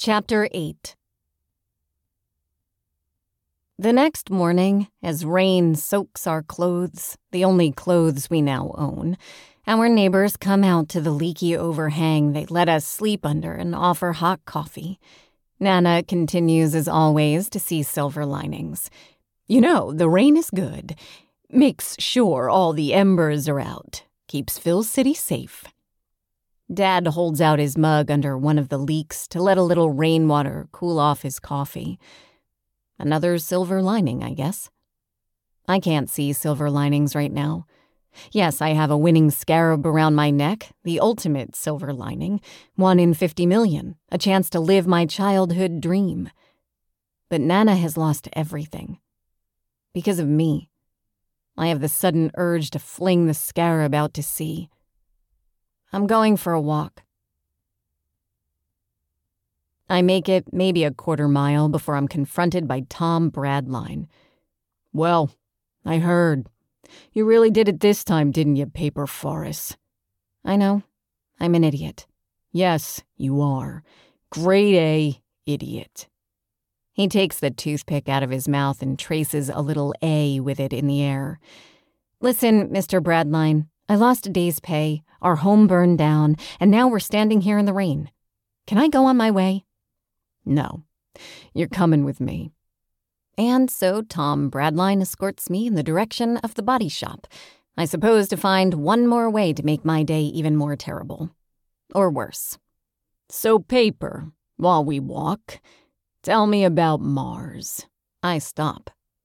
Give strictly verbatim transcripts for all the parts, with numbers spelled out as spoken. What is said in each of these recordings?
Chapter eight. The next morning, as rain soaks our clothes, the only clothes we now own, our neighbors come out to the leaky overhang they let us sleep under and offer hot coffee. Nana continues, as always, to see silver linings. You know, the rain is good. Makes sure all the embers are out. Keeps Phil City safe. Dad holds out his mug under one of the leaks to let a little rainwater cool off his coffee. Another silver lining, I guess. I can't see silver linings right now. Yes, I have a winning scarab around my neck, the ultimate silver lining, one in fifty million, a chance to live my childhood dream. But Nana has lost everything. Because of me. I have the sudden urge to fling the scarab out to sea. I'm going for a walk. I make it maybe a quarter mile before I'm confronted by Tom Bradline. Well, I heard. You really did it this time, didn't you, Paper Forrest? I know. I'm an idiot. Yes, you are. Grade A idiot. He takes the toothpick out of his mouth and traces a little A with it in the air. Listen, Mister Bradline, I lost a day's pay, our home burned down, and now we're standing here in the rain. Can I go on my way? No, you're coming with me. And so Tom Bradline escorts me in the direction of the body shop, I suppose to find one more way to make my day even more terrible. Or worse. So, Paper, while we walk, tell me about Mars. I stop.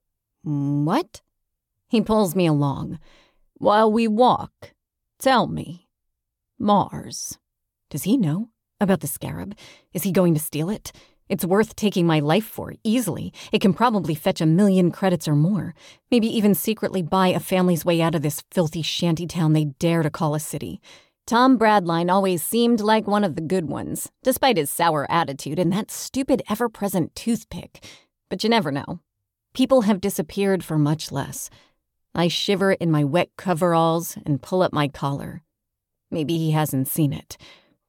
What? He pulls me along. While we walk, tell me. Mars. Does he know about the scarab? Is he going to steal it? It's worth taking my life for, easily. It can probably fetch a million credits or more. Maybe even secretly buy a family's way out of this filthy shantytown they dare to call a city. Tom Bradline always seemed like one of the good ones, despite his sour attitude and that stupid ever-present toothpick. But you never know. People have disappeared for much less. I shiver in my wet coveralls and pull up my collar. Maybe he hasn't seen it.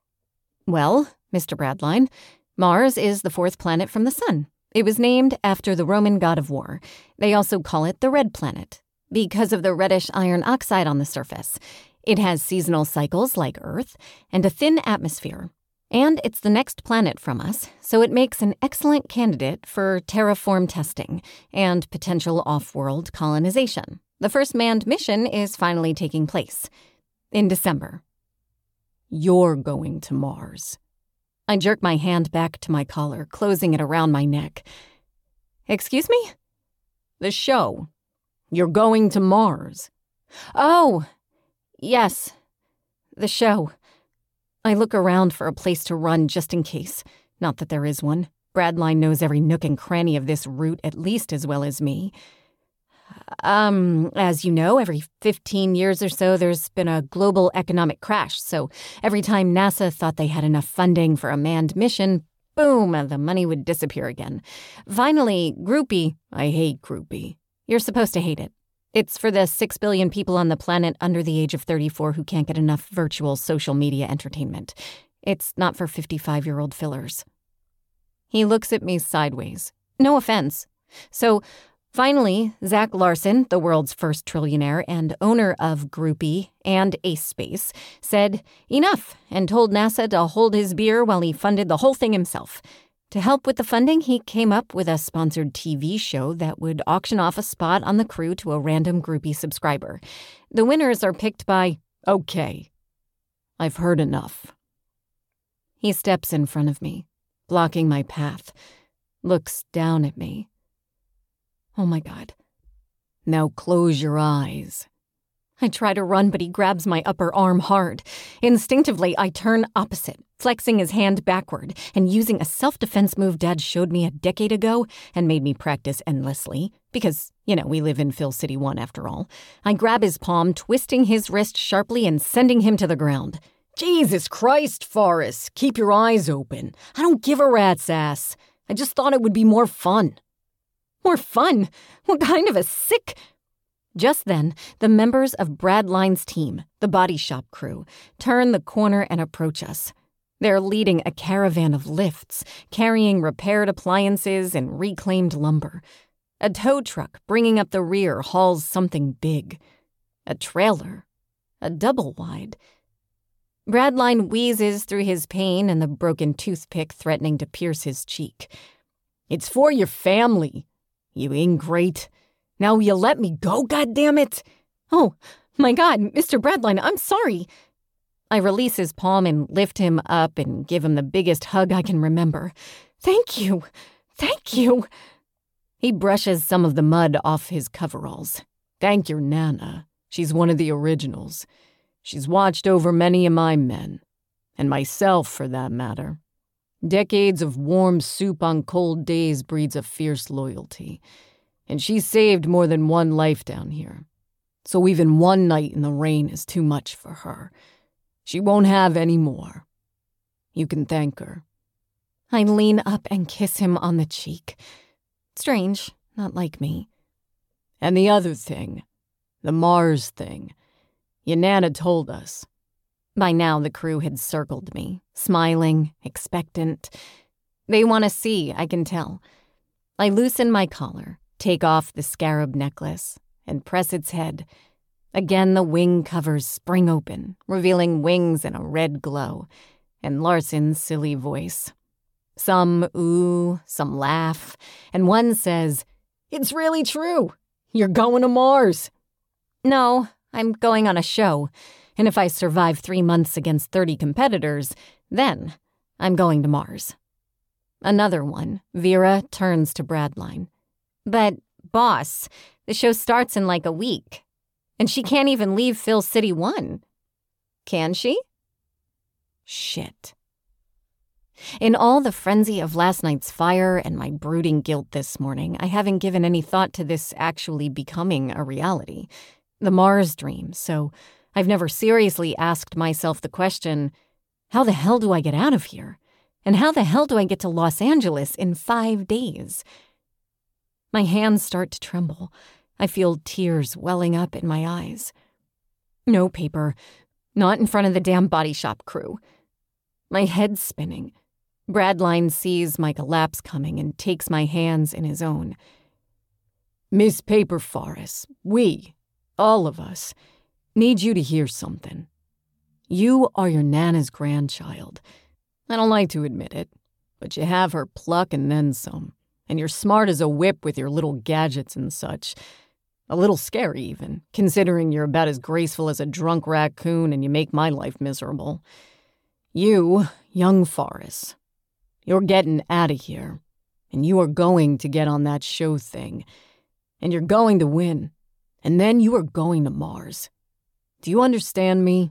Well, Mister Bradline, Mars is the fourth planet from the sun. It was named after the Roman god of war. They also call it the red planet, because of the reddish iron oxide on the surface. It has seasonal cycles like Earth and a thin atmosphere. And it's the next planet from us, so it makes an excellent candidate for terraform testing and potential off-world colonization. The first manned mission is finally taking place in December. You're going to Mars. I jerk my hand back to my collar, closing it around my neck. Excuse me? The show. You're going to Mars. Oh, yes, the show. I look around for a place to run just in case. Not that there is one. Bradline knows every nook and cranny of this route at least as well as me. Um, as you know, every fifteen years or so, there's been a global economic crash. So every time NASA thought they had enough funding for a manned mission, boom, the money would disappear again. Finally, Groupie, I hate Groupie. You're supposed to hate it. It's for the six billion people on the planet under the age of thirty-four who can't get enough virtual social media entertainment. It's not for fifty-five-year-old fillers. He looks at me sideways. No offense. So, finally, Zach Larson, the world's first trillionaire and owner of Groupie and Ace Space, said enough and told NASA to hold his beer while he funded the whole thing himself. To help with the funding, he came up with a sponsored T V show that would auction off a spot on the crew to a random Groupie subscriber. The winners are picked by, okay, I've heard enough. He steps in front of me, blocking my path, looks down at me. Oh my God. Now close your eyes. I try to run, but he grabs my upper arm hard. Instinctively, I turn opposite, flexing his hand backward and using a self-defense move Dad showed me a decade ago and made me practice endlessly. Because, you know, we live in Phil City one after all. I grab his palm, twisting his wrist sharply and sending him to the ground. Jesus Christ, Forrest, keep your eyes open. I don't give a rat's ass. I just thought it would be more fun. More fun? What kind of a sick... Just then, the members of Bradline's team, the body shop crew, turn the corner and approach us. They're leading a caravan of lifts, carrying repaired appliances and reclaimed lumber. A tow truck bringing up the rear hauls something big. A trailer. A double-wide. Bradline wheezes through his pain and the broken toothpick threatening to pierce his cheek. "It's for your family, you ingrate. Now will you let me go, goddammit?" "Oh, my God, Mister Bradline, I'm sorry." I release his palm and lift him up and give him the biggest hug I can remember. "Thank you. Thank you." He brushes some of the mud off his coveralls. "Thank your Nana. She's one of the originals. She's watched over many of my men. And myself, for that matter. Decades of warm soup on cold days breeds a fierce loyalty. And she saved more than one life down here. So even one night in the rain is too much for her. She won't have any more. You can thank her." I lean up and kiss him on the cheek. Strange, not like me. "And the other thing, the Mars thing. Your Nana told us." By now the crew had circled me, smiling, expectant. They want to see, I can tell. I loosen my collar, take off the scarab necklace, and press its head. Again the wing covers spring open, revealing wings in a red glow, and Larson's silly voice. Some ooh, some laugh, and one says, "It's really true. You're going to Mars." "No, I'm going on a show, and if I survive three months against thirty competitors, then I'm going to Mars." Another one, Vera, turns to Bradline. "But, boss, the show starts in like a week, and she can't even leave Phil City One. Can she?" Shit. In all the frenzy of last night's fire and my brooding guilt this morning, I haven't given any thought to this actually becoming a reality. The Mars dream, so I've never seriously asked myself the question, how the hell do I get out of here? And how the hell do I get to Los Angeles in five days? My hands start to tremble. I feel tears welling up in my eyes. No paper. Not in front of the damn body shop crew. My head's spinning. Bradline sees my collapse coming and takes my hands in his own. "Miss Paper Forrest, we, all of us, need you to hear something. You are your Nana's grandchild. I don't like to admit it, but you have her pluck and then some, and you're smart as a whip with your little gadgets and such. A little scary even, considering you're about as graceful as a drunk raccoon and you make my life miserable. You, young Forrest, you're getting out of here, and you are going to get on that show thing, and you're going to win, and then you are going to Mars. Do you understand me?"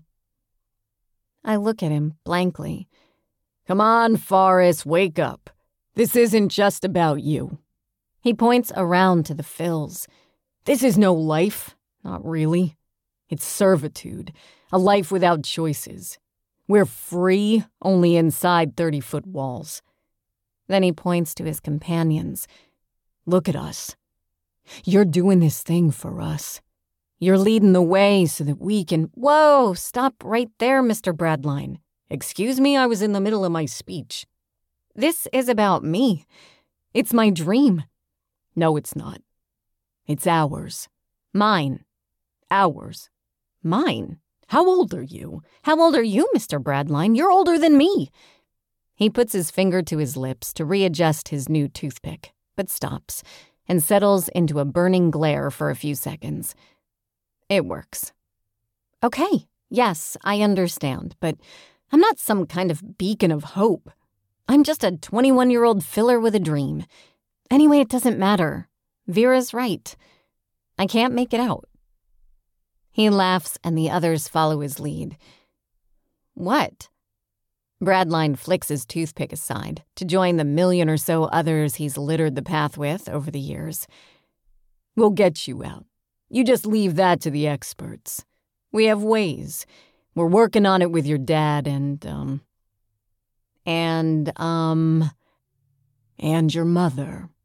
I look at him blankly. "Come on, Forrest, wake up. This isn't just about you." He points around to the Phils. "This is no life, not really. It's servitude, a life without choices. We're free, only inside thirty-foot walls." Then he points to his companions. "Look at us. You're doing this thing for us. You're leading the way so that we can—" "Whoa, stop right there, Mister Bradline." "Excuse me, I was in the middle of my speech." "This is about me. It's my dream." "No, it's not. It's ours. Mine. Ours. Mine. How old are you?" "How old are you, Mister Bradline? You're older than me." He puts his finger to his lips to readjust his new toothpick, but stops and settles into a burning glare for a few seconds. It works. "Okay, yes, I understand, but I'm not some kind of beacon of hope. I'm just a twenty-one-year-old filler with a dream. Anyway, it doesn't matter. Vera's right. I can't make it out." He laughs and the others follow his lead. "What?" Bradline flicks his toothpick aside to join the million or so others he's littered the path with over the years. "We'll get you out. You just leave that to the experts. We have ways. We're working on it with your dad and, um... And, um... and your mother."